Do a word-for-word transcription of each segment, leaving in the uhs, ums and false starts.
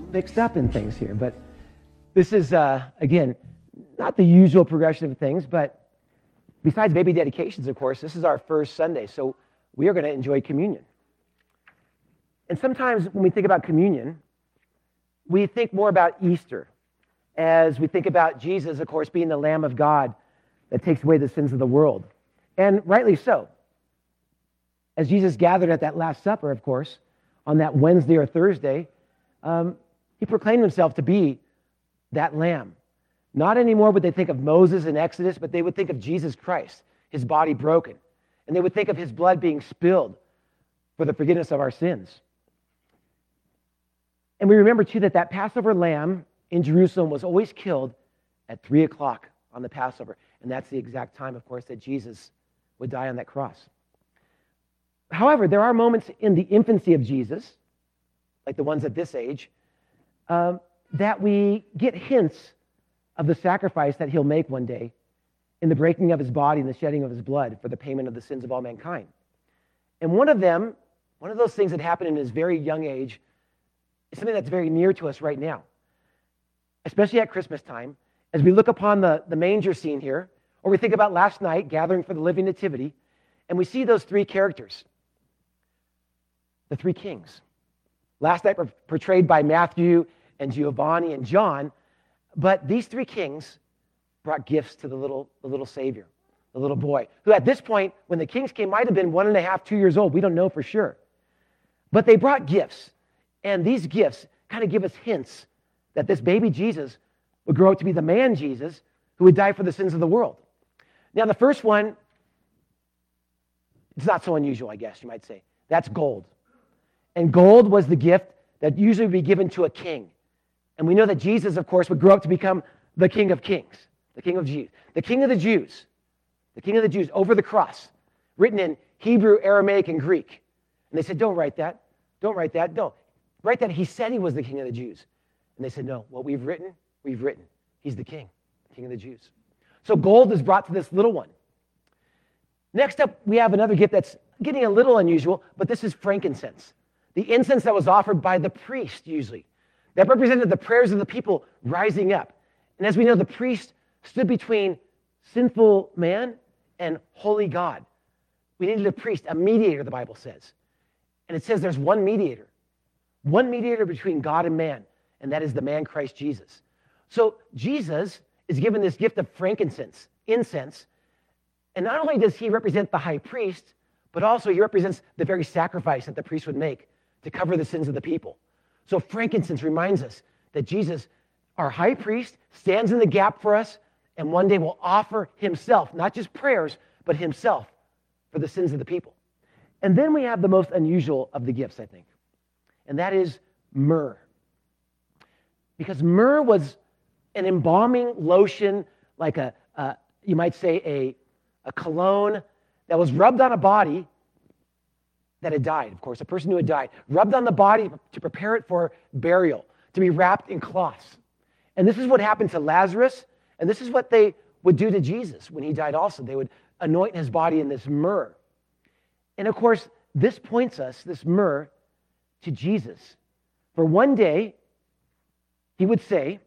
mixed up in things here, but this is, uh, again, not the usual progression of things, but besides baby dedications, of course, this is our first Sunday, so we are going to enjoy communion. And sometimes when we think about communion, we think more about Easter, as we think about Jesus, of course, being the Lamb of God that takes away the sins of the world. And rightly so. As Jesus gathered at that Last Supper, of course, on that Wednesday or Thursday, um, he proclaimed himself to be that Lamb. Not anymore would they think of Moses in Exodus, but they would think of Jesus Christ, his body broken. And they would think of his blood being spilled for the forgiveness of our sins. And we remember, too, that that Passover lamb in Jerusalem was always killed at three o'clock on the Passover. And that's the exact time, of course, that Jesus would die on that cross. However, there are moments in the infancy of Jesus, like the ones at this age, um, that we get hints of the sacrifice that he'll make one day in the breaking of his body and the shedding of his blood for the payment of the sins of all mankind. And one of them, one of those things that happened in his very young age, is something that's very near to us right now, especially at Christmas time. As we look upon the, the manger scene here, or we think about last night, gathering for the living nativity, and we see those three characters, the three kings. Last night were portrayed by Matthew and Giovanni and John, but these three kings brought gifts to the little, the little Savior, the little boy, who at this point, when the kings came, might have been one and a half, two years old. We don't know for sure. But they brought gifts, and these gifts kind of give us hints that this baby Jesus would grow up to be the man Jesus who would die for the sins of the world. Now, the first one, it's not so unusual, I guess you might say. That's gold. And gold was the gift that usually would be given to a king. And we know that Jesus, of course, would grow up to become the King of Kings, the King of Jews, the King of the Jews, the King of the Jews over the cross, written in Hebrew, Aramaic, and Greek. And they said, don't write that. Don't write that. No, write that he said he was the King of the Jews. And they said, no, what we've written, we've written. He's the King, King of the Jews. So gold is brought to this little one. Next up, we have another gift that's getting a little unusual, but this is frankincense. The incense that was offered by the priest, usually. That represented the prayers of the people rising up. And as we know, the priest stood between sinful man and holy God. We needed a priest, a mediator, the Bible says. And it says there's one mediator. One mediator between God and man, and that is the man Christ Jesus. So Jesus is given this gift of frankincense, incense, and not only does he represent the high priest, but also he represents the very sacrifice that the priest would make to cover the sins of the people. So frankincense reminds us that Jesus, our high priest, stands in the gap for us, and one day will offer himself, not just prayers, but himself for the sins of the people. And then we have the most unusual of the gifts, I think, and that is myrrh. Because myrrh was an embalming lotion, like a, uh, you might say, a, a cologne that was rubbed on a body that had died, of course, a person who had died, rubbed on the body to prepare it for burial, to be wrapped in cloths. And this is what happened to Lazarus, and this is what they would do to Jesus when he died also. They would anoint his body in this myrrh. And of course, this points us, this myrrh, to Jesus. For one day, he would say,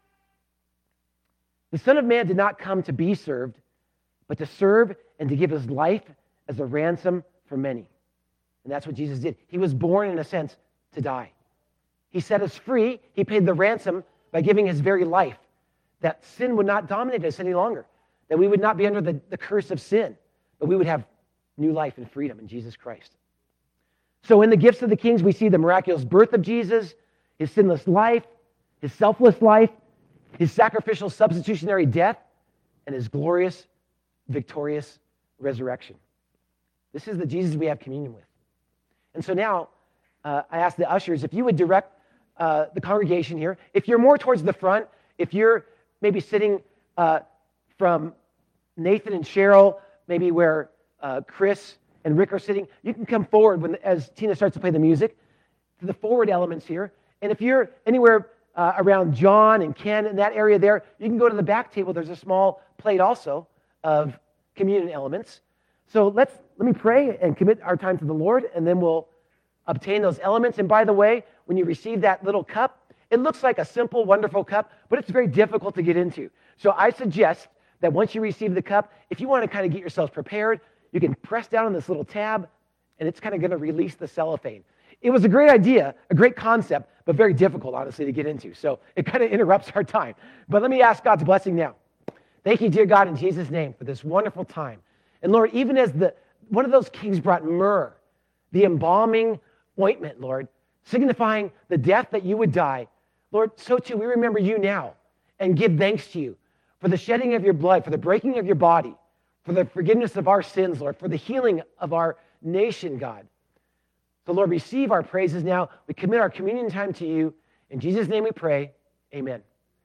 the Son of Man did not come to be served, but to serve and to give his life as a ransom for many. And that's what Jesus did. He was born, in a sense, to die. He set us free. He paid the ransom by giving his very life, that sin would not dominate us any longer, that we would not be under the, the curse of sin, but we would have new life and freedom in Jesus Christ. So in the gifts of the kings, we see the miraculous birth of Jesus, his sinless life, his selfless life, his sacrificial substitutionary death, and his glorious, victorious resurrection. This is the Jesus we have communion with. And so now, uh, I ask the ushers, if you would direct uh, the congregation here, if you're more towards the front, if you're maybe sitting uh, from Nathan and Cheryl, maybe where uh, Chris and Rick are sitting, you can come forward when, as Tina starts to play the music, to the forward elements here. And if you're anywhere uh, around John and Ken in that area there, you can go to the back table. There's a small plate also of communion elements. So let's let me pray and commit our time to the Lord, and then we'll obtain those elements. And by the way, when you receive that little cup, It looks like a simple, wonderful cup, but it's very difficult to get into. So I suggest that once you receive the cup, if you want to kind of get yourselves prepared, you can press down on this little tab, and it's kind of going to release the cellophane. It was a great idea, a great concept, but very difficult, honestly, to get into. So it kind of interrupts our time. But let me ask God's blessing now. Thank you, dear God, in Jesus' name, for this wonderful time. And Lord, even as the one of those kings brought myrrh, the embalming ointment, Lord, signifying the death that you would die, Lord, so too we remember you now and give thanks to you for the shedding of your blood, for the breaking of your body, for the forgiveness of our sins, Lord, for the healing of our nation, God. So, Lord, receive our praises now. We commit our communion time to you. In Jesus' name we pray. Amen.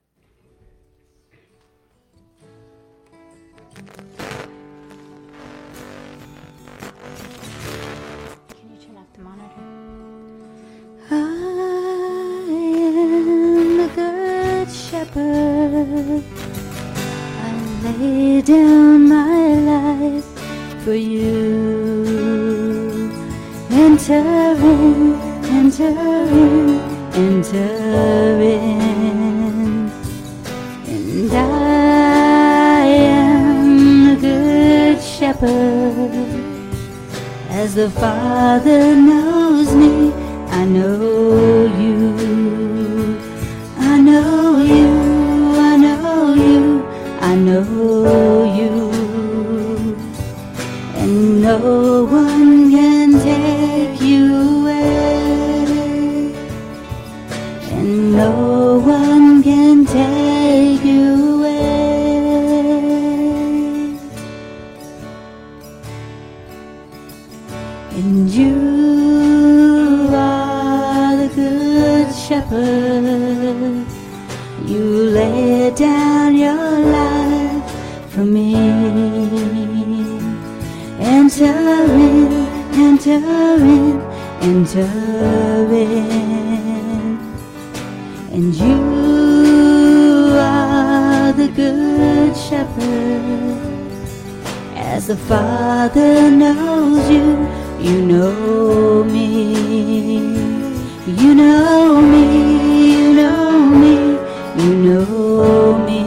Shepherd, I lay down my life for you. Enter in, enter in, enter in. And I am the good shepherd. As the Father knows me, I know you. I know you, I know you, I know you, and no one can take you away, and no one can take you away, and you are the good shepherd. You lay down your life for me. Enter in, enter in, enter in. And you are the good shepherd. As the Father knows you, you know me. You know me, you know me. You know me,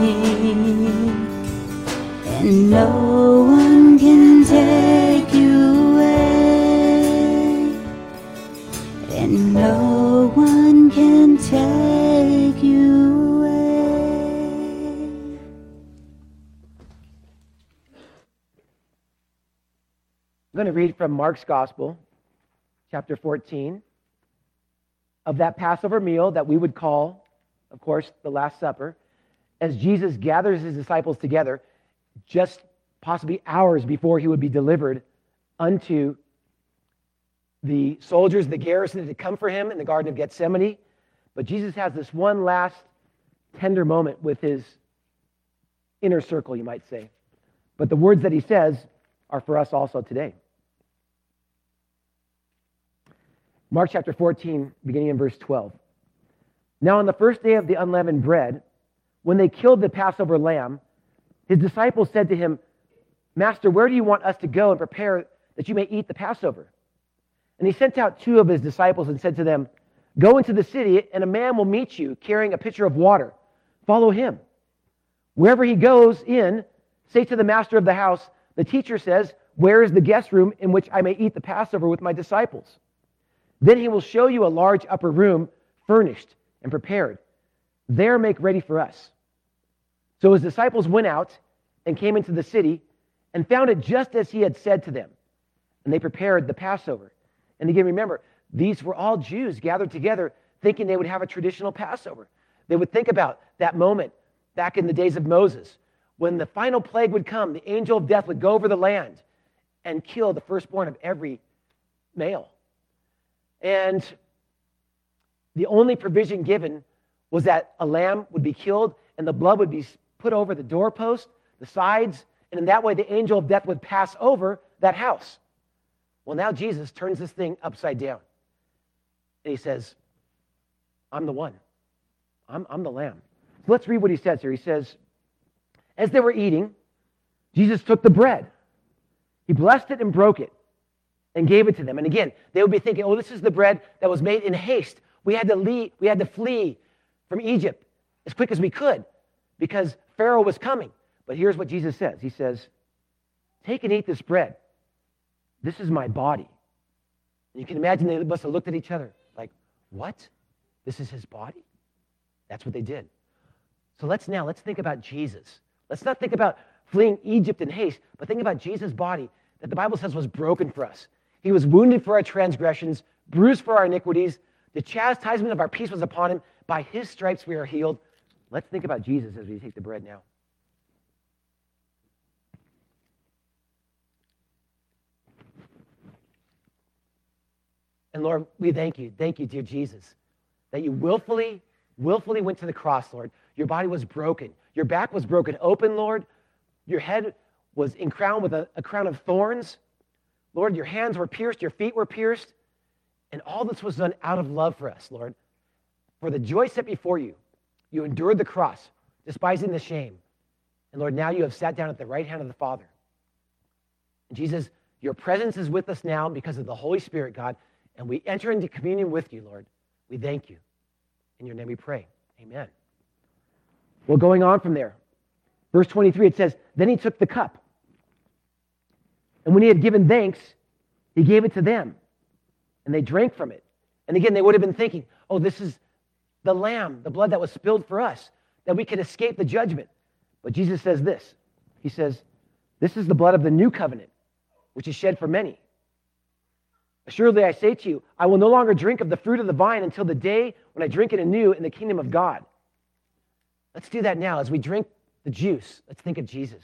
and no one can take you away, and no one can take you away. I'm going to read from Mark's Gospel, chapter fourteen, of that Passover meal that we would call, of course, the Last Supper, as Jesus gathers his disciples together just possibly hours before he would be delivered unto the soldiers, the garrison that had come for him in the Garden of Gethsemane. But Jesus has this one last tender moment with his inner circle, you might say. But the words that he says are for us also today. Mark chapter fourteen, beginning in verse twelve. Now on the first day of the unleavened bread, when they killed the Passover lamb, his disciples said to him, Master, where do you want us to go and prepare that you may eat the Passover? And he sent out two of his disciples and said to them, Go into the city, and a man will meet you carrying a pitcher of water. Follow him. Wherever he goes in, say to the master of the house, The teacher says, Where is the guest room in which I may eat the Passover with my disciples? Then he will show you a large upper room, furnished and prepared. There make ready for us. So his disciples went out and came into the city and found it just as he had said to them. And they prepared the Passover. And again, remember, these were all Jews gathered together thinking they would have a traditional Passover. They would think about that moment back in the days of Moses when the final plague would come. The angel of death would go over the land and kill the firstborn of every male. And the only provision given was that a lamb would be killed and the blood would be put over the doorpost, the sides, and in that way the angel of death would pass over that house. Well, now Jesus turns this thing upside down. And he says, I'm the one. I'm, I'm the lamb. So let's read what he says here. He says, as they were eating, Jesus took the bread. He blessed it and broke it and gave it to them. And again, they would be thinking, oh, this is the bread that was made in haste. We had to leave, we had to flee from Egypt as quick as we could because Pharaoh was coming. But here's what Jesus says. He says, take and eat this bread. This is my body. And you can imagine they must have looked at each other like, what? This is his body? That's what they did. So let's now, let's think about Jesus. Let's not think about fleeing Egypt in haste, but think about Jesus' body that the Bible says was broken for us. He was wounded for our transgressions, bruised for our iniquities. The chastisement of our peace was upon him. By his stripes we are healed. Let's think about Jesus as we take the bread now. And Lord, we thank you. Thank you, dear Jesus, that you willfully, willfully went to the cross, Lord. Your body was broken. Your back was broken open, Lord. Your head was in crown with a, a crown of thorns. Lord, your hands were pierced, your feet were pierced. And all this was done out of love for us, Lord. For the joy set before you, you endured the cross, despising the shame. And Lord, now you have sat down at the right hand of the Father. And Jesus, your presence is with us now because of the Holy Spirit, God. And we enter into communion with you, Lord. We thank you. In your name we pray. Amen. Well, going on from there, verse twenty-three, it says, then he took the cup. And when he had given thanks, he gave it to them. And they drank from it. And again, they would have been thinking, oh, this is the lamb, the blood that was spilled for us, that we could escape the judgment. But Jesus says this. He says, this is the blood of the new covenant, which is shed for many. Assuredly, I say to you, I will no longer drink of the fruit of the vine until the day when I drink it anew in the kingdom of God. Let's do that now. As we drink the juice, let's think of Jesus.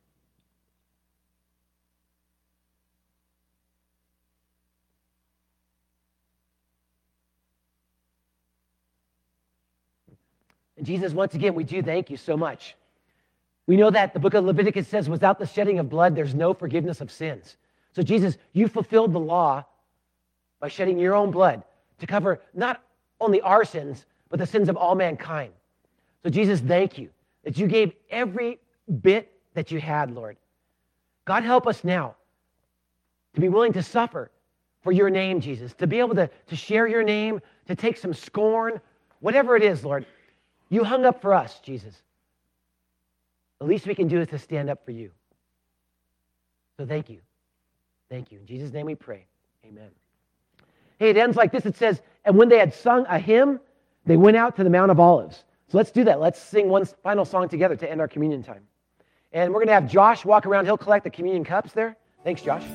And Jesus, once again, we do thank you so much. We know that the book of Leviticus says, without the shedding of blood, there's no forgiveness of sins. So Jesus, you fulfilled the law by shedding your own blood to cover not only our sins, but the sins of all mankind. So Jesus, thank you that you gave every bit that you had, Lord. God, help us now to be willing to suffer for your name, Jesus, to be able to, to share your name, to take some scorn, whatever it is, Lord. You hung up for us, Jesus. The least we can do is to stand up for you. So thank you. Thank you. In Jesus' name we pray. Amen. Hey, it ends like this. It says, and when they had sung a hymn, they went out to the Mount of Olives. So let's do that. Let's sing one final song together to end our communion time. And we're going to have Josh walk around. He'll collect the communion cups there. Thanks, Josh.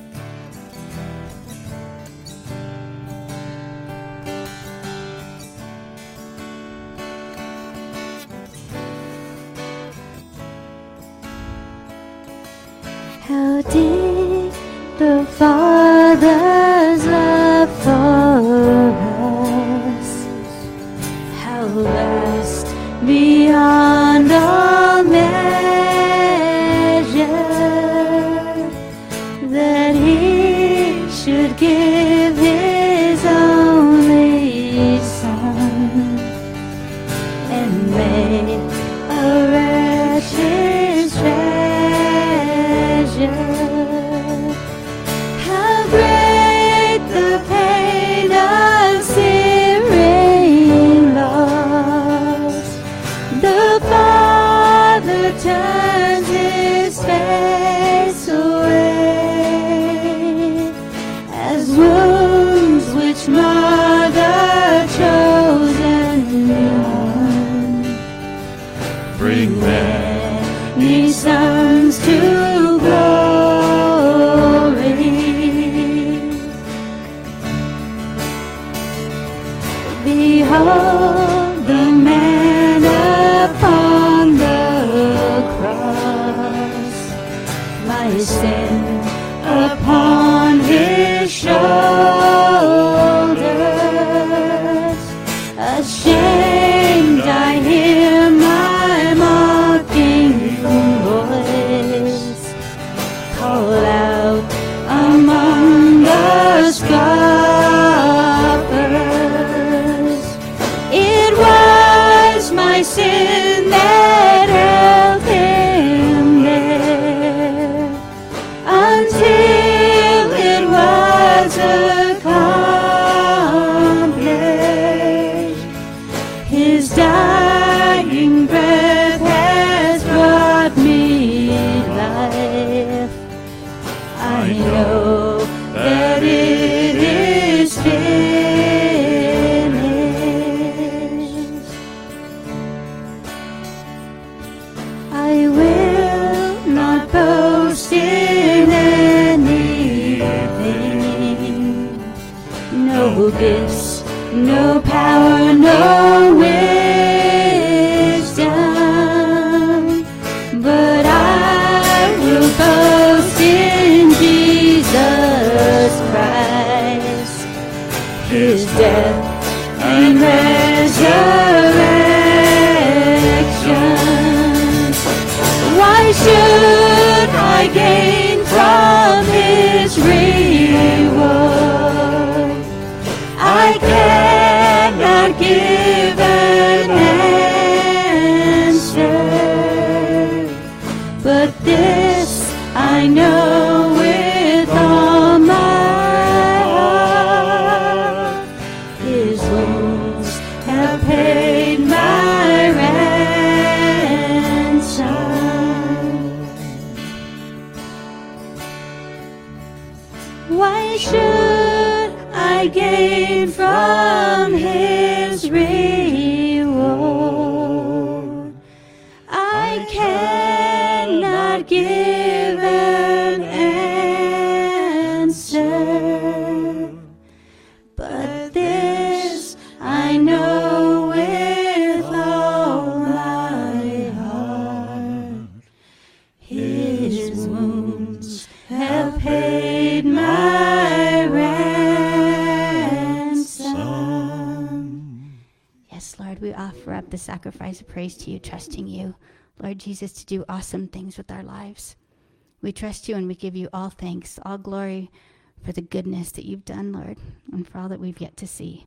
How deep the Father's love for us, how vast beyond all measure, that He should give His only Son and make a wretched treasure. How great the pain of searing loss! The Father turns His face away, as wounds which mar the chosen one bring many sons to glory. Behold the man upon the cross, my sin upon His shoulders. Ashamed I hear my mocking voice call out among the scoffers. It was my sin that held Him there until it was accomplished. His death no gifts, no power, no wisdom, but I will boast in Jesus Christ, His death and resurrection. Why should I gain from His reward? I cannot give an answer, but this I know with all my heart, His wounds have paid my ransom. Why should I gain from His reward? I cannot give an answer, but this I know with all my heart, His wounds have paid my ransom. Yes, Lord, we offer up the sacrifice of praise to you, trusting you, Lord Jesus, to do awesome things with our lives. We trust you and we give you all thanks, all glory for the goodness that you've done, Lord, and for all that we've yet to see.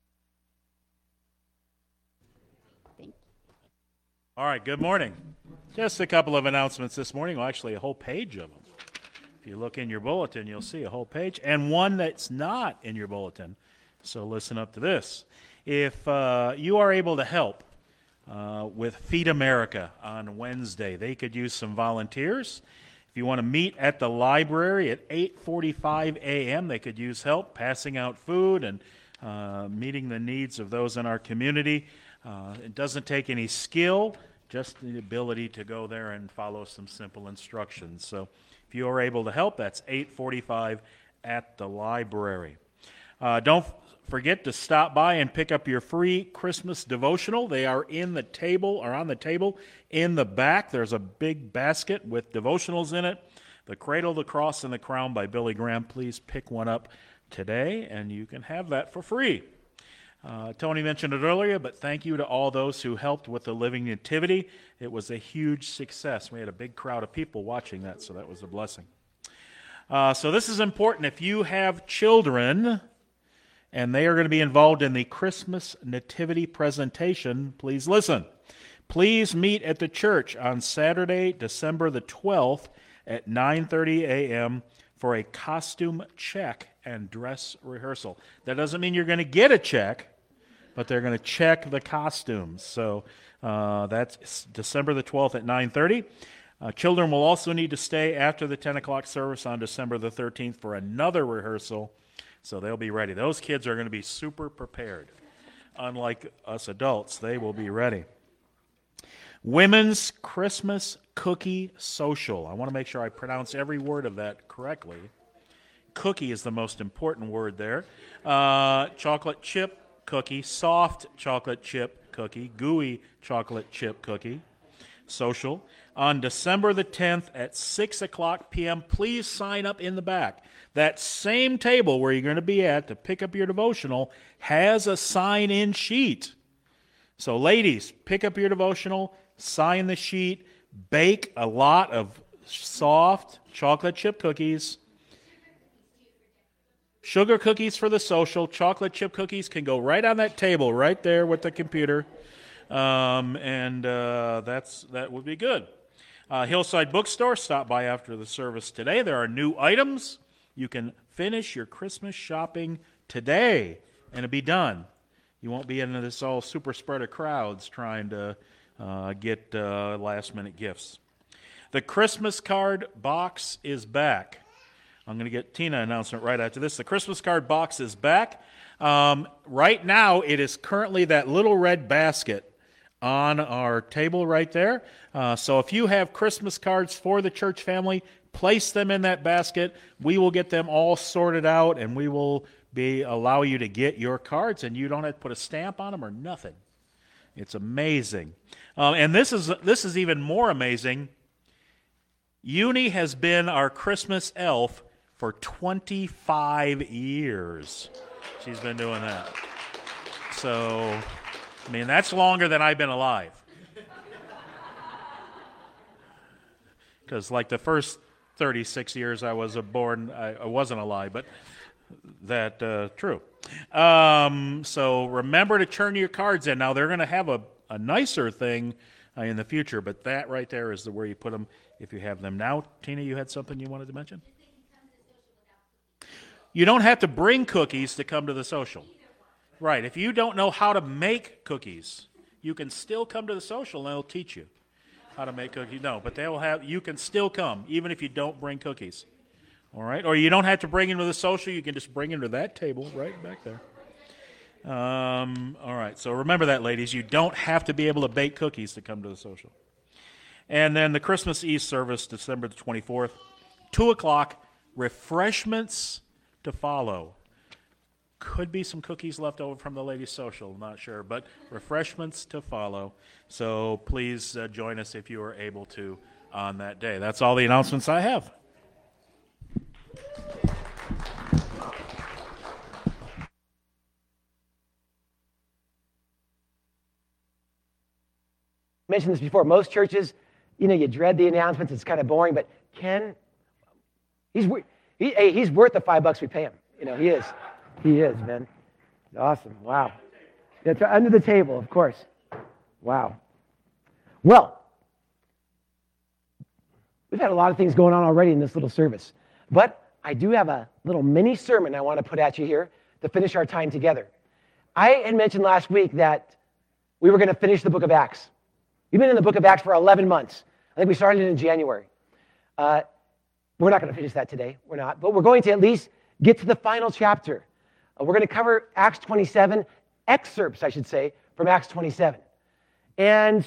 Thank you. All right, good morning. Just a couple of announcements this morning, well, actually a whole page of them. If you look in your bulletin, you'll see a whole page, and one that's not in your bulletin. So listen up to this. If uh, you are able to help uh, with Feed America on Wednesday, they could use some volunteers. If you want to meet at the library at eight forty-five a.m., they could use help passing out food and uh, meeting the needs of those in our community. Uh, it doesn't take any skill, just the ability to go there and follow some simple instructions. So if you are able to help, that's eight forty-five at the library. Uh, don't forget to stop by and pick up your free Christmas devotional. They are in the table, or on the table in the back. There's a big basket with devotionals in it. The Cradle, the Cross, and the Crown by Billy Graham. Please pick one up today, and you can have that for free. Uh, Tony mentioned it earlier, but thank you to all those who helped with the Living Nativity. It was a huge success. We had a big crowd of people watching that, so that was a blessing. Uh, so this is important. If you have children and they are going to be involved in the Christmas Nativity presentation, please listen. Please meet at the church on Saturday, December the twelfth at nine thirty a.m. for a costume check and dress rehearsal. That doesn't mean you're going to get a check, but they're going to check the costumes. So uh, that's December the twelfth at nine thirty. Uh, children will also need to stay after the ten o'clock service on December the thirteenth for another rehearsal, so they'll be ready. Those kids are going to be super prepared. Unlike us adults, they will be ready. Women's Christmas Cookie Social. I want to make sure I pronounce every word of that correctly. Cookie is the most important word there. Uh, chocolate chip cookie, soft chocolate chip cookie, gooey chocolate chip cookie. Social. On December the tenth at six o'clock p.m., please sign up in the back. That same table where you're going to be at to pick up your devotional has a sign-in sheet. So ladies, pick up your devotional, sign the sheet, bake a lot of soft chocolate chip cookies. Sugar cookies for the social. Chocolate chip cookies can go right on that table right there with the computer. Um, and uh, that's that would be good. Uh, Hillside Bookstore, stop by after the service today. There are new items. You can finish your Christmas shopping today, and it'll be done. You won't be in this all super spreader crowds trying to uh, get uh, last-minute gifts. The Christmas card box is back. I'm going to get Tina an announcement right after this. The Christmas card box is back. Um, right now, it is currently that little red basket on our table right there. Uh, so if you have Christmas cards for the church family, place them in that basket. We will get them all sorted out, and we will be allow you to get your cards, and you don't have to put a stamp on them or nothing. It's amazing. Um, and this is this is even more amazing. Uni has been our Christmas elf for twenty-five years. She's been doing that. So, I mean, that's longer than I've been alive. Because like the first thirty-six years I was born, I, I wasn't alive, but that uh, true. Um, so remember to turn your cards in. Now they're going to have a, a nicer thing uh, in the future, but that right there is the where you put them if you have them. Now, Tina, you had something you wanted to mention? You don't have to bring cookies to come to the social. Right. If you don't know how to make cookies, you can still come to the social and they'll teach you how to make cookies. No, but they will have, you can still come even if you don't bring cookies. All right? Or you don't have to bring them to the social. You can just bring them to that table right back there. Um, all right. So remember that, ladies. You don't have to be able to bake cookies to come to the social. And then the Christmas Eve service, December the twenty-fourth, two o'clock, refreshments to follow. Could be some cookies left over from the ladies' social, not sure, but refreshments to follow. So please uh, join us if you are able to on that day. That's all the announcements I have. I mentioned this before. Most churches, you know, you dread the announcements. It's kind of boring, but Ken, he's he, hey, he's worth the five bucks we pay him. You know, he is. He is, man. Awesome. Wow. That's under the table, of course. Wow. Well, we've had a lot of things going on already in this little service, but I do have a little mini sermon I want to put at you here to finish our time together. I had mentioned last week that we were going to finish the book of Acts. We've been in the book of Acts for eleven months. I think we started in January. Uh, we're not going to finish that today. We're not. But we're going to at least get to the final chapter. Uh, we're going to cover Acts twenty-seven, excerpts, I should say, from Acts twenty-seven. And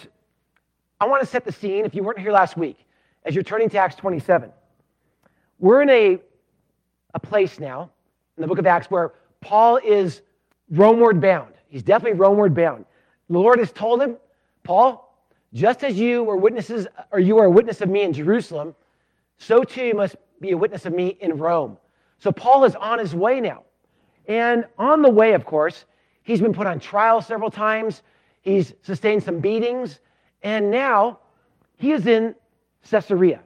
I want to set the scene, if you weren't here last week, as you're turning to Acts twenty-seven. We're in a, a place now in the book of Acts where Paul is Romeward bound. He's definitely Romeward bound. The Lord has told him, Paul, just as you were witnesses, or you are a witness of me in Jerusalem, so too you must be a witness of me in Rome. So Paul is on his way now. And on the way, of course, he's been put on trial several times. He's sustained some beatings. And now he is in Caesarea.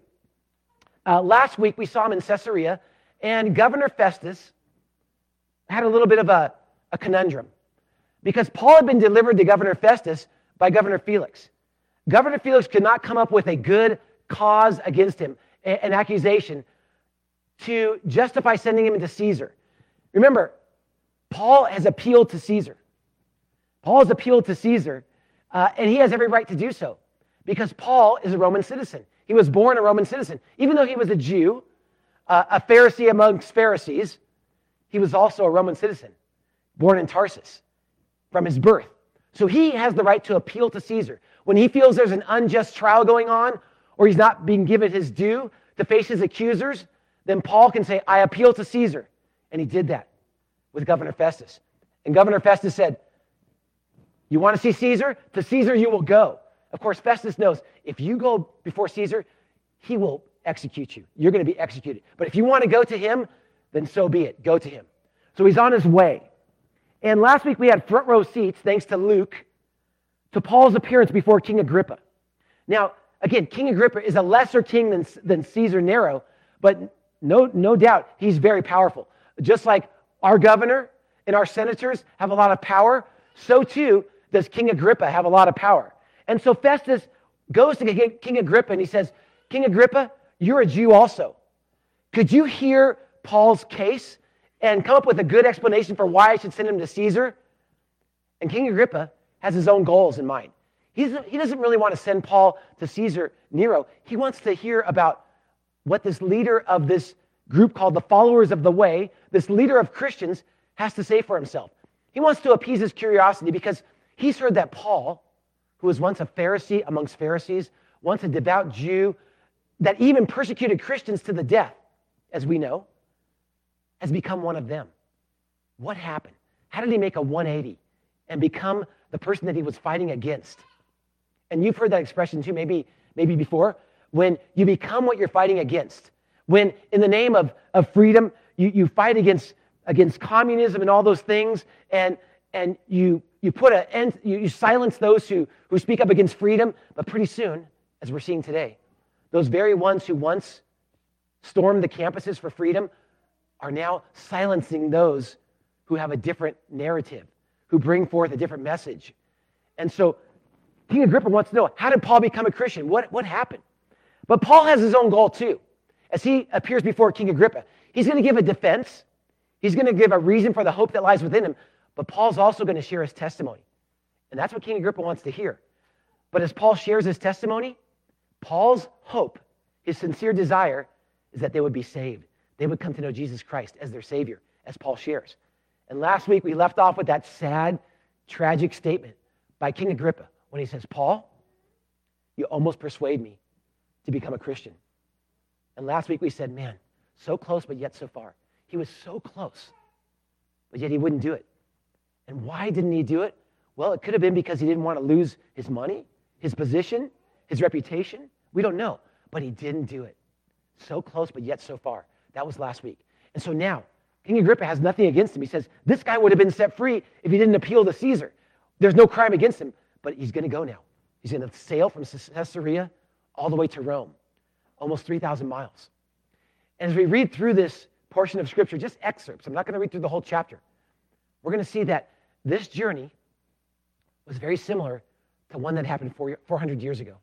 Uh, last week we saw him in Caesarea, and Governor Festus had a little bit of a, a conundrum. Because Paul had been delivered to Governor Festus by Governor Felix. Governor Felix could not come up with a good cause against him, an accusation, to justify sending him into Caesar. Remember, Paul has appealed to Caesar. Paul has appealed to Caesar, uh, and he has every right to do so, because Paul is a Roman citizen. He was born a Roman citizen. Even though he was a Jew, uh, a Pharisee amongst Pharisees, he was also a Roman citizen, born in Tarsus from his birth. So he has the right to appeal to Caesar. When he feels there's an unjust trial going on, or he's not being given his due to face his accusers, then Paul can say, I appeal to Caesar. And he did that with Governor Festus. And Governor Festus said, you want to see Caesar? To Caesar you will go. Of course, Festus knows, if you go before Caesar, he will execute you. You're going to be executed. But if you want to go to him, then so be it. Go to him. So he's on his way. And last week we had front row seats, thanks to Luke, to Paul's appearance before King Agrippa. Now, again, King Agrippa is a lesser king than, than Caesar Nero, but no, no doubt he's very powerful. Just like our governor and our senators have a lot of power, so too does King Agrippa have a lot of power. And so Festus goes to King Agrippa and he says, King Agrippa, you're a Jew also. Could you hear Paul's case and come up with a good explanation for why I should send him to Caesar? And King Agrippa has his own goals in mind. He's, he doesn't really want to send Paul to Caesar Nero. He wants to hear about what this leader of this group called the Followers of the Way, this leader of Christians, has to say for himself. He wants to appease his curiosity because he's heard that Paul, who was once a Pharisee amongst Pharisees, once a devout Jew, that even persecuted Christians to the death, as we know, has become one of them. What happened? How did he make a one eighty and become the person that he was fighting against? And you've heard that expression too, maybe, maybe before, when you become what you're fighting against. When in the name of, of freedom, you, you fight against, against communism and all those things, and, and you, you put an end, you, you silence those who, who speak up against freedom, but pretty soon, as we're seeing today, those very ones who once stormed the campuses for freedom are now silencing those who have a different narrative, who bring forth a different message. And so King Agrippa wants to know, how did Paul become a Christian? What, what happened? But Paul has his own goal too. As he appears before King Agrippa, he's going to give a defense. He's going to give a reason for the hope that lies within him. But Paul's also going to share his testimony. And that's what King Agrippa wants to hear. But as Paul shares his testimony, Paul's hope, his sincere desire, is that they would be saved. They would come to know Jesus Christ as their Savior, as Paul shares. And last week, we left off with that sad, tragic statement by King Agrippa when he says, Paul, you almost persuade me to become a Christian. And last week we said, man, so close, but yet so far. He was so close, but yet he wouldn't do it. And why didn't he do it? Well, it could have been because he didn't want to lose his money, his position, his reputation. We don't know, but he didn't do it. So close, but yet so far. That was last week. And so now, King Agrippa has nothing against him. He says, this guy would have been set free if he didn't appeal to Caesar. There's no crime against him, but he's going to go now. He's going to sail from Caesarea all the way to Rome, almost three thousand miles. And as we read through this portion of Scripture, just excerpts, I'm not going to read through the whole chapter, we're going to see that this journey was very similar to one that happened four hundred years ago.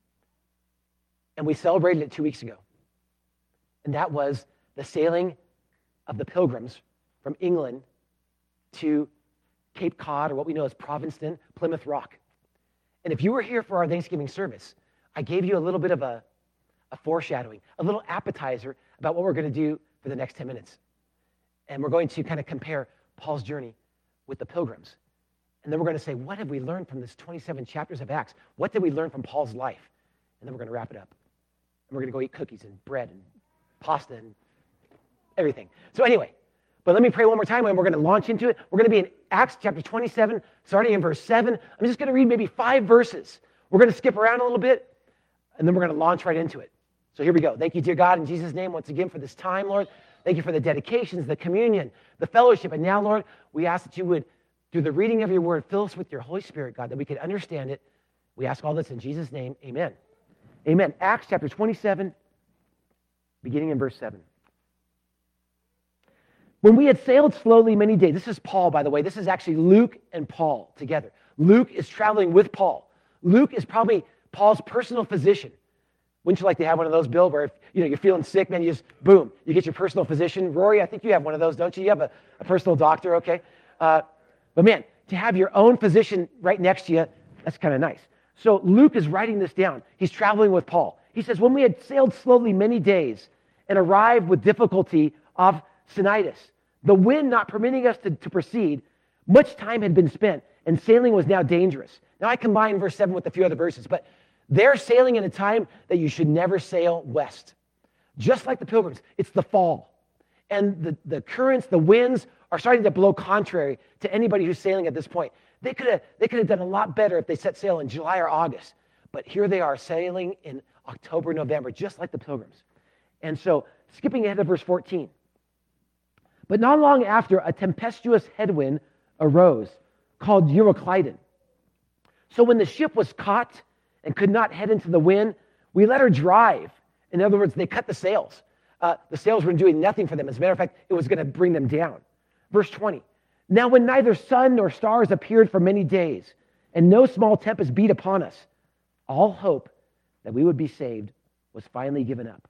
And we celebrated it two weeks ago. And that was the sailing of the pilgrims from England to Cape Cod, or what we know as Provincetown, Plymouth Rock. And if you were here for our Thanksgiving service, I gave you a little bit of a, a foreshadowing, a little appetizer about what we're going to do for the next ten minutes. And we're going to kind of compare Paul's journey with the pilgrims. And then we're going to say, what have we learned from this twenty-seven chapters of Acts? What did we learn from Paul's life? And then we're going to wrap it up. And we're going to go eat cookies and bread and pasta and everything. So anyway, but let me pray one more time and we're going to launch into it. We're going to be in Acts chapter twenty-seven, starting in verse seven. I'm just going to read maybe five verses. We're going to skip around a little bit, and then we're going to launch right into it. So here we go. Thank you, dear God, in Jesus' name, once again for this time, Lord. Thank you for the dedications, the communion, the fellowship. And now, Lord, we ask that you would, through the reading of your word, fill us with your Holy Spirit, God, that we could understand it. We ask all this in Jesus' name. Amen. Amen. Acts chapter twenty-seven, beginning in verse seven. When we had sailed slowly many days, this is Paul, by the way. This is actually Luke and Paul together. Luke is traveling with Paul. Luke is probably Paul's personal physician. Wouldn't you like to have one of those, Bill, where if you know, you're feeling sick, man, you just, boom, you get your personal physician. Rory, I think you have one of those, don't you? You have a, a personal doctor, okay? Uh, but man, to have your own physician right next to you, that's kind of nice. So Luke is writing this down. He's traveling with Paul. He says, when we had sailed slowly many days and arrived with difficulty off Cnidus, the wind not permitting us to, to proceed, much time had been spent, and sailing was now dangerous. Now I combine verse seven with a few other verses, but they're sailing in a time that you should never sail west. Just like the pilgrims, it's the fall. And the, the currents, the winds are starting to blow contrary to anybody who's sailing at this point. They could have they could have done a lot better if they set sail in July or August. But here they are sailing in October, November, just like the pilgrims. And so, skipping ahead to verse fourteen. But not long after, a tempestuous headwind arose called Euroclydon. So when the ship was caught and could not head into the wind, we let her drive. In other words, they cut the sails. Uh, the sails were doing nothing for them. As a matter of fact, it was going to bring them down. Verse twenty. Now when neither sun nor stars appeared for many days, and no small tempest beat upon us, all hope that we would be saved was finally given up.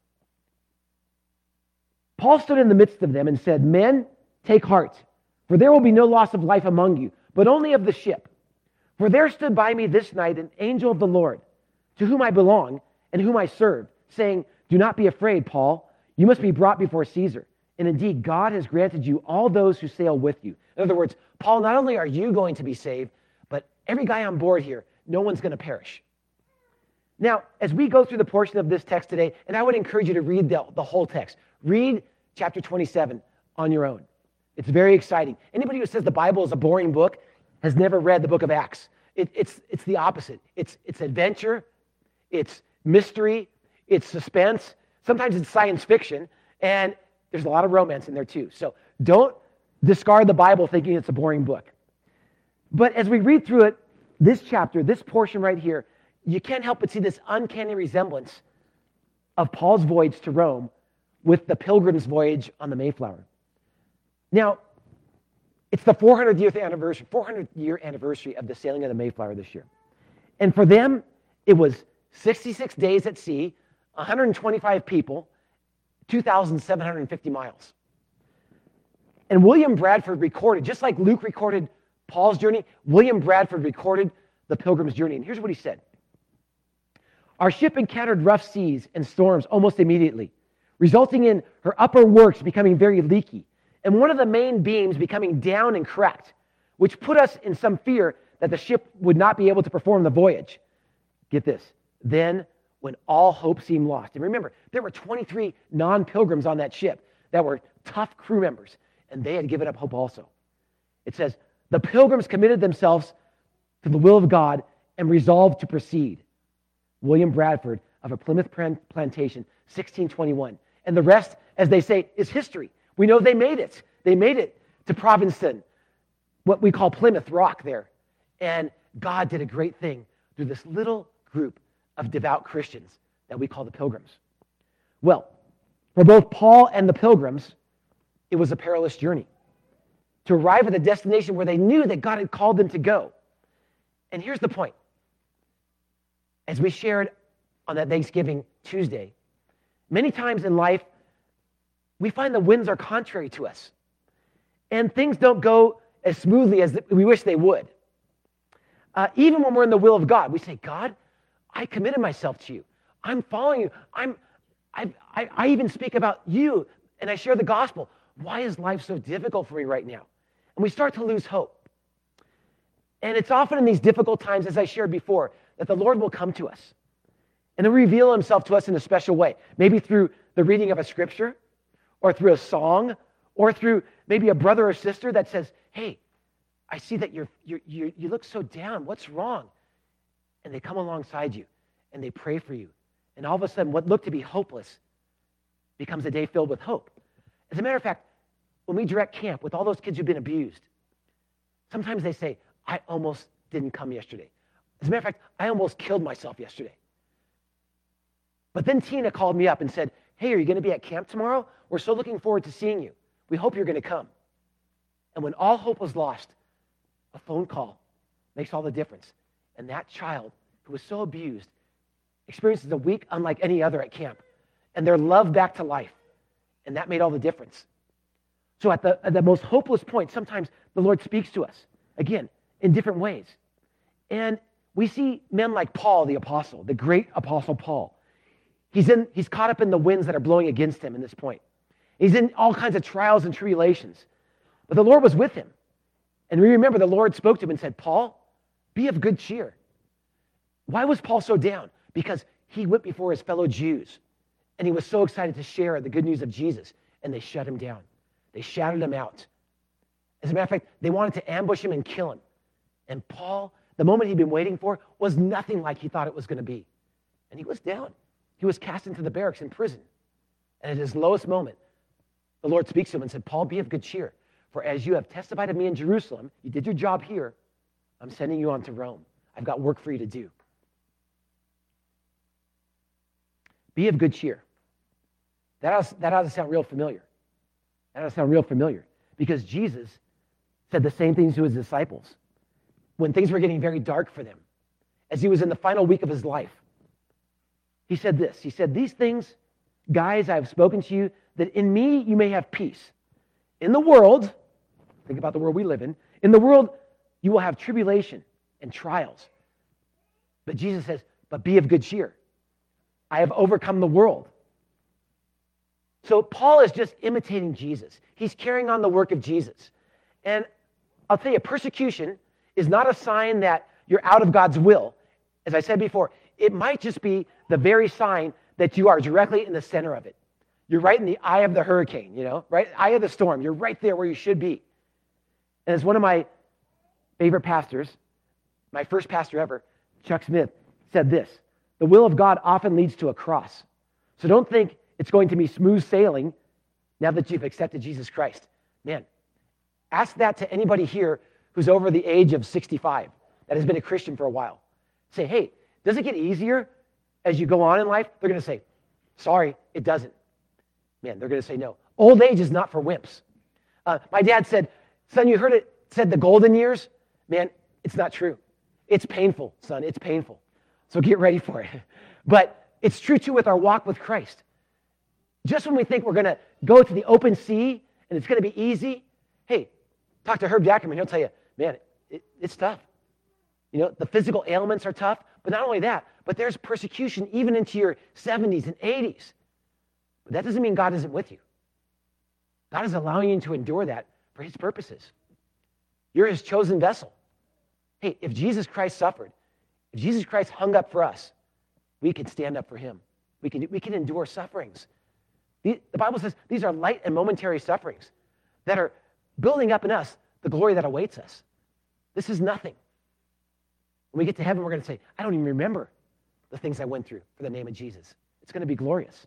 Paul stood in the midst of them and said, men, take heart, for there will be no loss of life among you, but only of the ship. For there stood by me this night an angel of the Lord, to whom I belong and whom I serve, saying, do not be afraid, Paul. You must be brought before Caesar. And indeed, God has granted you all those who sail with you. In other words, Paul, not only are you going to be saved, but every guy on board here, no one's going to perish. Now, as we go through the portion of this text today, and I would encourage you to read the, the whole text. Read chapter twenty-seven on your own. It's very exciting. Anybody who says the Bible is a boring book has never read the book of Acts. It, it's, it's the opposite. It's, it's adventure, it's mystery, it's suspense. Sometimes it's science fiction, and there's a lot of romance in there too. So don't discard the Bible thinking it's a boring book. But as we read through it, this chapter, this portion right here, you can't help but see this uncanny resemblance of Paul's voyage to Rome with the Pilgrim's voyage on the Mayflower. Now, it's the four hundredth anniversary, four hundredth year anniversary of the sailing of the Mayflower this year. And for them, it was sixty-six days at sea, one hundred twenty-five people, two thousand seven hundred fifty miles. And William Bradford recorded, just like Luke recorded Paul's journey, William Bradford recorded the Pilgrim's journey. And here's what he said. Our ship encountered rough seas and storms almost immediately, resulting in her upper works becoming very leaky, and one of the main beams becoming down and cracked, which put us in some fear that the ship would not be able to perform the voyage. Get this. Then, when all hope seemed lost, and remember, there were twenty-three non-pilgrims on that ship that were tough crew members, and they had given up hope also. It says, the pilgrims committed themselves to the will of God and resolved to proceed. William Bradford of a Plymouth plantation, sixteen twenty-one. And the rest, as they say, is history. We know they made it. They made it to Provincetown, what we call Plymouth Rock there. And God did a great thing through this little group of devout Christians that we call the Pilgrims. Well, for both Paul and the Pilgrims, it was a perilous journey to arrive at the destination where they knew that God had called them to go. And here's the point. As we shared on that Thanksgiving Tuesday, many times in life, we find the winds are contrary to us. And things don't go as smoothly as we wish they would. Uh, even when we're in the will of God, we say, God, I committed myself to you. I'm following you. I'm, I, I, I even speak about you, and I share the gospel. Why is life so difficult for me right now? And we start to lose hope. And it's often in these difficult times, as I shared before, that the Lord will come to us and he'll reveal himself to us in a special way, maybe through the reading of a scripture or through a song or through maybe a brother or sister that says, hey, I see that you're, you're, you're, you look so down. What's wrong? And they come alongside you and they pray for you. And all of a sudden, what looked to be hopeless becomes a day filled with hope. As a matter of fact, when we direct camp with all those kids who've been abused, sometimes they say, I almost didn't come yesterday. As a matter of fact, I almost killed myself yesterday. But then Tina called me up and said, hey, are you going to be at camp tomorrow? We're so looking forward to seeing you. We hope you're going to come. And when all hope was lost, a phone call makes all the difference. And that child who was so abused experiences a week unlike any other at camp. And they're loved back to life. And that made all the difference. So at the, at the most hopeless point, sometimes the Lord speaks to us, again, in different ways. And we see men like Paul, the apostle, the great apostle Paul. He's, in, he's caught up in the winds that are blowing against him in this point. He's in all kinds of trials and tribulations. But the Lord was with him. And we remember the Lord spoke to him and said, Paul, be of good cheer. Why was Paul so down? Because he went before his fellow Jews. And he was so excited to share the good news of Jesus. And they shut him down. They shouted him out. As a matter of fact, they wanted to ambush him and kill him. And Paul, the moment he'd been waiting for, was nothing like he thought it was going to be. And he was down. He was cast into the barracks in prison. And at his lowest moment, the Lord speaks to him and said, Paul, be of good cheer. For as you have testified of me in Jerusalem, you did your job here, I'm sending you on to Rome. I've got work for you to do. Be of good cheer. That ought, that ought to sound real familiar. That ought to sound real familiar. Because Jesus said the same things to his disciples when things were getting very dark for them, as he was in the final week of his life. He said this. He said, these things, guys, I have spoken to you, that in me you may have peace. In the world, think about the world we live in, in the world you will have tribulation and trials. But Jesus says, but be of good cheer. I have overcome the world. So Paul is just imitating Jesus. He's carrying on the work of Jesus. And I'll tell you, persecution is not a sign that you're out of God's will. As I said before, it might just be the very sign that you are directly in the center of it. You're right in the eye of the hurricane, you know, right? Eye of the storm. You're right there where you should be. And as one of my favorite pastors, my first pastor ever, Chuck Smith, said this: the will of God often leads to a cross. So don't think it's going to be smooth sailing now that you've accepted Jesus Christ. Man, ask that to anybody here who's over the age of sixty-five that has been a Christian for a while. Say, hey, does it get easier as you go on in life? They're going to say, sorry, it doesn't. Man, they're going to say no. Old age is not for wimps. Uh, my dad said, son, you heard it said the golden years? Man, it's not true. It's painful, son. It's painful. So get ready for it. But it's true, too, with our walk with Christ. Just when we think we're going to go to the open sea and it's going to be easy, hey, talk to Herb Dackerman. He'll tell you, man, it, it's tough. You know, the physical ailments are tough, but not only that, but there's persecution even into your seventies and eighties. But that doesn't mean God isn't with you. God is allowing you to endure that for his purposes. You're his chosen vessel. Hey, if Jesus Christ suffered, if Jesus Christ hung up for us, we can stand up for him. We can, we can endure sufferings. The, the Bible says these are light and momentary sufferings that are building up in us the glory that awaits us. This is nothing. When we get to heaven, we're going to say, I don't even remember the things I went through for the name of Jesus. It's going to be glorious.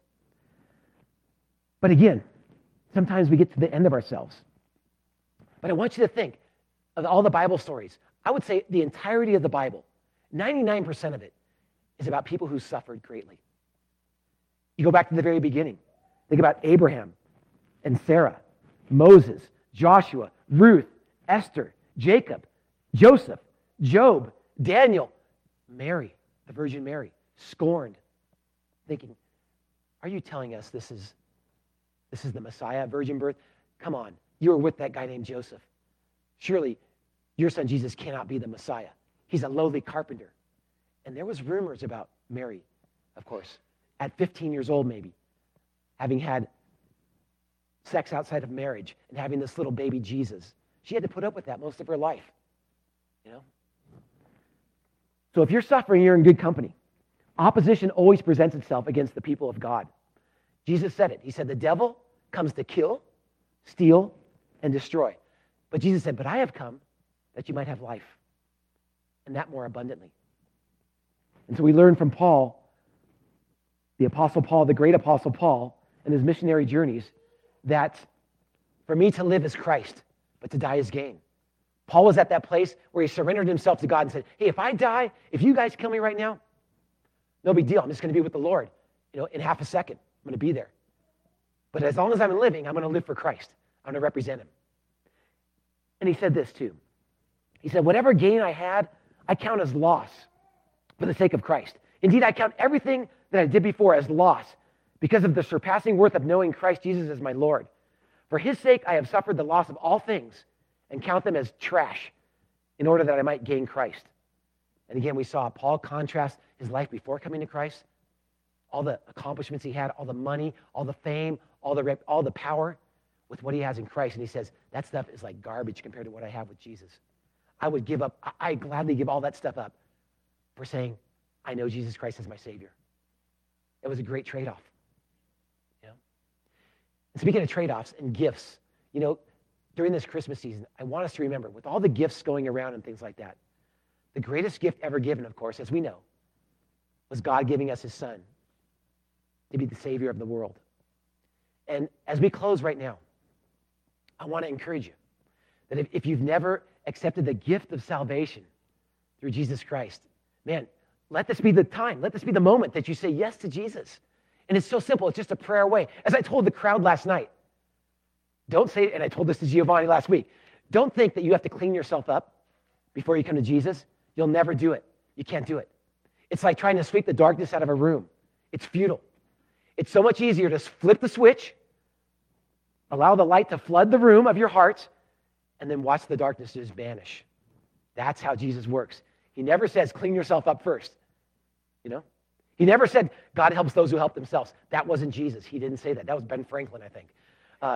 But again, sometimes we get to the end of ourselves. But I want you to think of all the Bible stories. I would say the entirety of the Bible, ninety-nine percent of it, is about people who suffered greatly. You go back to the very beginning. Think about Abraham and Sarah, Moses, Joshua, Ruth, Esther, Jacob, Joseph, Job, Daniel, Mary, the Virgin Mary, scorned, thinking, are you telling us this is, this is the Messiah, virgin birth? Come on, you were with that guy named Joseph. Surely your son Jesus cannot be the Messiah. He's a lowly carpenter. And there was rumors about Mary, of course, at fifteen years old maybe, having had sex outside of marriage and having this little baby Jesus. She had to put up with that most of her life, you know? So if you're suffering, you're in good company. Opposition always presents itself against the people of God. Jesus said it. He said, the devil comes to kill, steal, and destroy. But Jesus said, but I have come that you might have life, and that more abundantly. And so we learn from Paul, the Apostle Paul, the great Apostle Paul, and his missionary journeys, that for me to live is Christ, but to die is gain. Paul was at that place where he surrendered himself to God and said, hey, if I die, if you guys kill me right now, no big deal. I'm just going to be with the Lord. You know, in half a second, I'm going to be there. But as long as I'm living, I'm going to live for Christ. I'm going to represent him. And he said this too. He said, whatever gain I had, I count as loss for the sake of Christ. Indeed, I count everything that I did before as loss because of the surpassing worth of knowing Christ Jesus as my Lord. For his sake, I have suffered the loss of all things and count them as trash in order that I might gain Christ. And again, we saw Paul contrast his life before coming to Christ, all the accomplishments he had, all the money, all the fame, all the rep, all the power, with what he has in Christ. And he says, that stuff is like garbage compared to what I have with Jesus. I would give up, I, I gladly give all that stuff up for saying, I know Jesus Christ as my Savior. It was a great trade-off. You know? And speaking of trade-offs and gifts, you know, during this Christmas season, I want us to remember, with all the gifts going around and things like that, the greatest gift ever given, of course, as we know, was God giving us his son to be the Savior of the world. And as we close right now, I want to encourage you that if, if you've never accepted the gift of salvation through Jesus Christ, man, let this be the time. Let this be the moment that you say yes to Jesus. And it's so simple. It's just a prayer away. As I told the crowd last night, don't say, and I told this to Giovanni last week, don't think that you have to clean yourself up before you come to Jesus. You'll never do it. You can't do it. It's like trying to sweep the darkness out of a room. It's futile. It's so much easier to flip the switch, allow the light to flood the room of your heart, and then watch the darkness just vanish. That's how Jesus works. He never says, clean yourself up first. You know? He never said, God helps those who help themselves. That wasn't Jesus. He didn't say that. That was Ben Franklin, I think. Uh,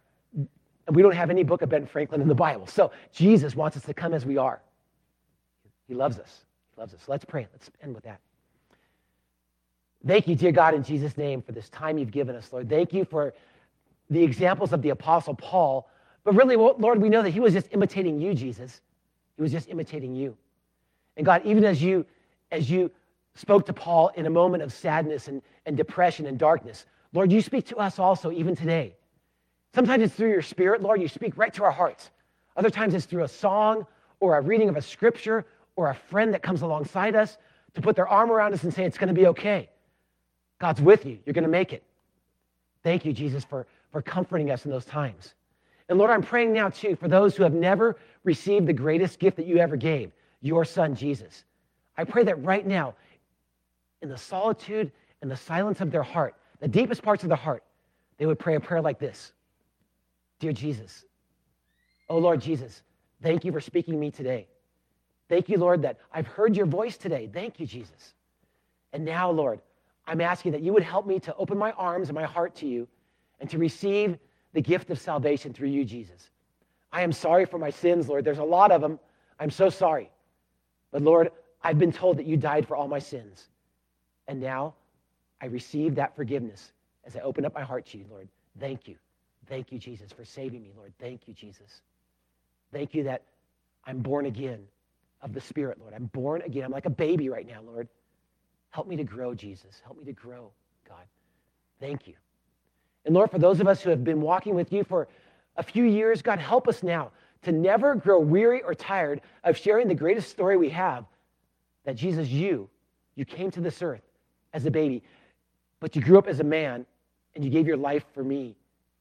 and we don't have any book of Ben Franklin in the Bible. So Jesus wants us to come as we are. He loves us. He loves us. So let's pray. Let's end with that. Thank you, dear God, in Jesus' name, for this time you've given us, Lord. Thank you for the examples of the Apostle Paul. But really, Lord, we know that he was just imitating you, Jesus. He was just imitating you. And God, even as you, as you spoke to Paul in a moment of sadness and, and depression and darkness, Lord, you speak to us also, even today. Sometimes it's through your Spirit, Lord. You speak right to our hearts. Other times it's through a song or a reading of a scripture or a friend that comes alongside us to put their arm around us and say, it's going to be okay. God's with you. You're going to make it. Thank you, Jesus, for, for comforting us in those times. And Lord, I'm praying now, too, for those who have never received the greatest gift that you ever gave, your son, Jesus. I pray that right now, in the solitude and the silence of their heart, the deepest parts of their heart, they would pray a prayer like this. Dear Jesus, oh, Lord Jesus, thank you for speaking to me today. Thank you, Lord, that I've heard your voice today. Thank you, Jesus. And now, Lord, I'm asking that you would help me to open my arms and my heart to you and to receive the gift of salvation through you, Jesus. I am sorry for my sins, Lord. There's a lot of them. I'm so sorry. But Lord, I've been told that you died for all my sins. And now I receive that forgiveness as I open up my heart to you, Lord. Thank you. Thank you, Jesus, for saving me, Lord. Thank you, Jesus. Thank you that I'm born again of the Spirit, Lord. I'm born again. I'm like a baby right now, Lord. Help me to grow, Jesus. Help me to grow, God. Thank you. And Lord, for those of us who have been walking with you for a few years, God, help us now to never grow weary or tired of sharing the greatest story we have, that Jesus, you, you came to this earth as a baby, but you grew up as a man and you gave your life for me.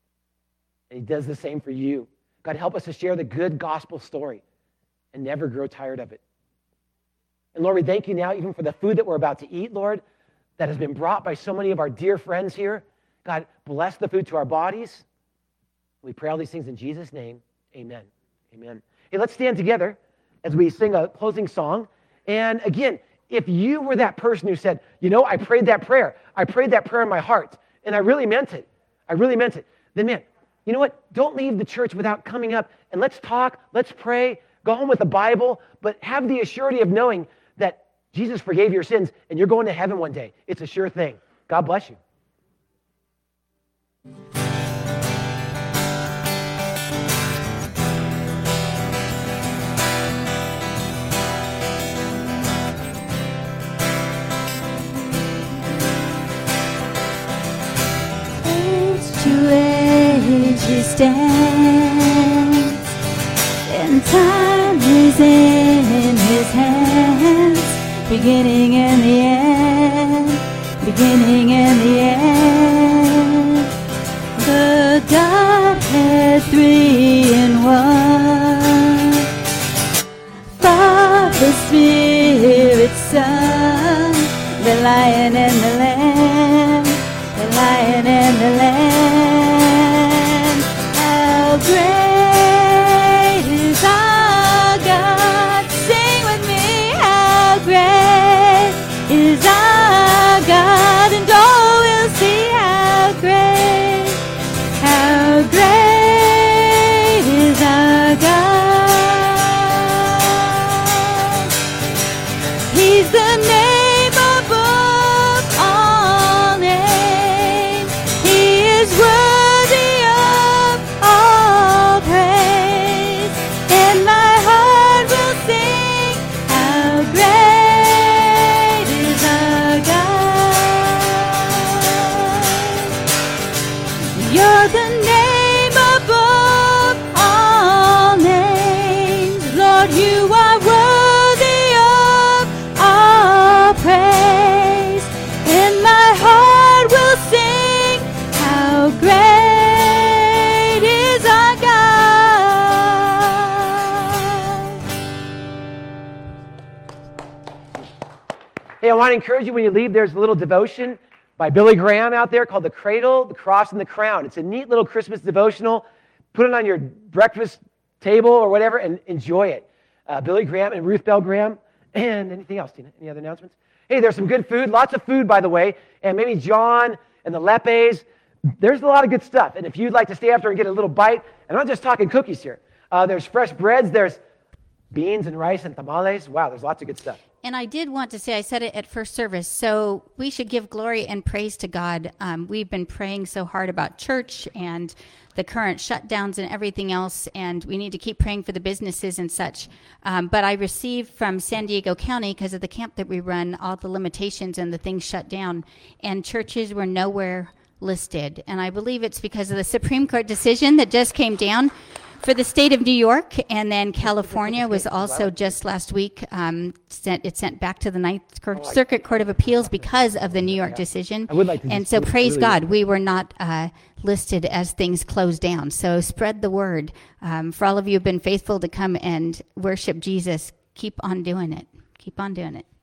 And he does the same for you. God, help us to share the good gospel story and never grow tired of it. And Lord, we thank you now even for the food that we're about to eat, Lord, that has been brought by so many of our dear friends here. God, bless the food to our bodies. We pray all these things in Jesus' name. Amen. Amen. Hey, let's stand together as we sing a closing song. And again, if you were that person who said, you know, I prayed that prayer. I prayed that prayer in my heart, and I really meant it. I really meant it. Then, man, you know what? Don't leave the church without coming up, and let's talk, let's pray, go home with the Bible, but have the assurity of knowing that Jesus forgave your sins, and you're going to heaven one day. It's a sure thing. God bless you. Ages stands, and time is in his hands, beginning and the end, beginning and the end. The Godhead three in one, Father, Spirit, Son, the Lion and the Lamb, the Lion and the Lamb. How great is our God? Sing with me. How great is our God? And oh, we'll see how great, how great is our God. He's the name above all names. He is worthy of all praise. And my heart will sing, how great is our God. You're the name above all names. Lord, you are worthy of all praise. And my heart will sing, how great is our God. Hey, I want to encourage you when you leave, there's a little devotion by Billy Graham out there called The Cradle, the Cross, and the Crown. It's a neat little Christmas devotional. Put it on your breakfast table or whatever and enjoy it. Uh, Billy Graham and Ruth Bell Graham. And anything else, Tina? Any other announcements? Hey, there's some good food. Lots of food, by the way. And maybe John and the Lepes. There's a lot of good stuff. And if you'd like to stay after and get a little bite, and I'm not just talking cookies here. Uh, there's fresh breads. There's beans and rice and tamales. Wow, there's lots of good stuff. And I did want to say, I said it at first service, so we should give glory and praise to God. Um, we've been praying so hard about church and the current shutdowns and everything else, and we need to keep praying for the businesses and such. Um, but I received from San Diego County, because of the camp that we run, all the limitations and the things shut down, and churches were nowhere listed. And I believe it's because of the Supreme Court decision that just came down for the state of New York, and then California was also just last week um, sent it sent back to the Ninth Cor- Circuit Court of Appeals because of the New York decision. I would like to and just so really- praise God, we were not uh, listed as things closed down. So spread the word. Um, for all of you who've been faithful to come and worship Jesus, keep on doing it. Keep on doing it.